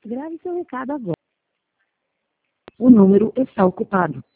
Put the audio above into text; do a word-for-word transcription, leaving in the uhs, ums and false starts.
Grave seu recado agora. O número está ocupado.